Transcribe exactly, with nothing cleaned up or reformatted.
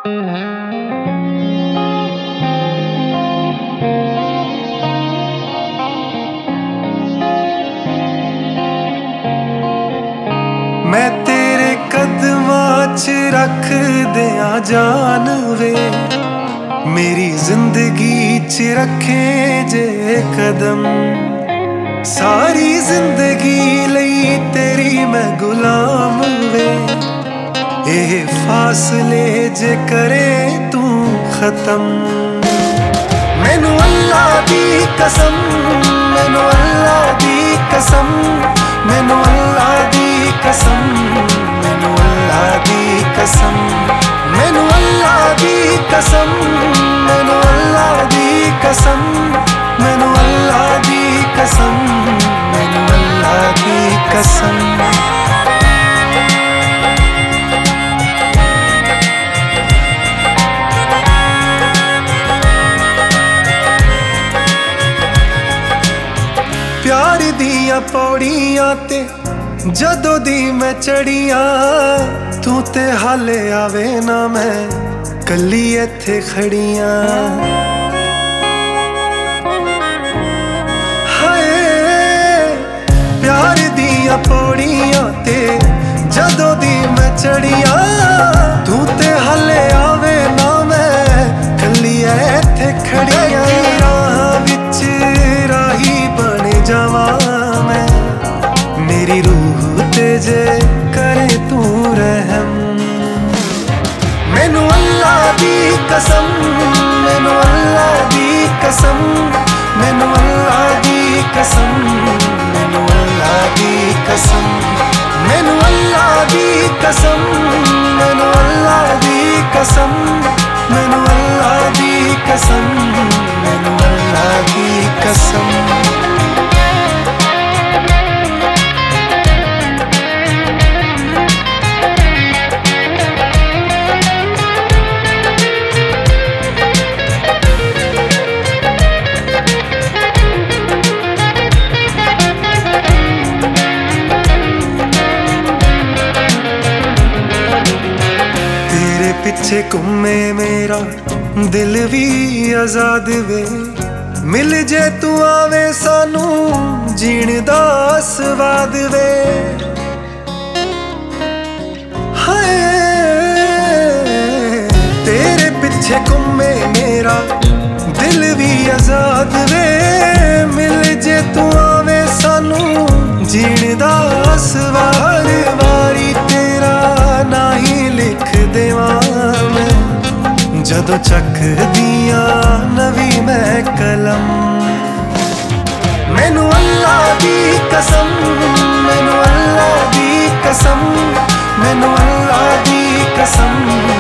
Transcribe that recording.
मैं तेरे कदमां च रख दिया जान वे, मेरी जिंदगी च रखे जे कदम। सारी जिंदगी लई तेरी मैं गुलाम वे, एह फासले जे करे तू खत्म। मैनू अल्लाह दी कसम, मैनू अल्लाह दी कसम, मैनू अल्लाह दी कसम, मैनू अल्लाह दी कसम, मैनू अल्लाह दी कसम, मैनू अल्लाह दी कसम, मैनू अल्लाह दी कसम, मैनू अल्लाह दी कसम। प्यार दियां पौड़ियां ते जदों दी मैं चढ़ियां, तू ते हाले आवे ना मैं कल्ली इत्थे खड़ियां। हाय प्यार दियां पौड़ियां ते जदों दी मैं चढ़ियां, तू ते हाले आवे ना मैं कल्ली इत्थे खड़ियां। राह विच राही बन जावां मैं, मेरी रूह ते जे करे तू रहम। मैनू अल्लाह दी कसम, मैनू अल्लाह दी कसम, मैनू अल्लाह दी कसम, मैनू अल्लाह दी कसम, मैनू अल्लाह दी कसम, मैनू अल्लाह दी कसम, मैनू अल्लाह दी कसम, मैनू अल्लाह दी कसम। पिछे घूमे मेरा दिल भी आजाद वे, मिल जे तू आवे सानू जीण दा स्वाद वे। हाय तेरे पिछे घूमे मेरा दिल भी आजाद वे, मिल जे तू आवे सानू जीण दा स्वाद। वारी तेरा ना ही लिख देवां मैं, जदों चक दियां नवी मैं कलम। मैनू अल्लाह दी कसम, मैनू अल्लाह दी कसम, मैनू अल्लाह दी कसम,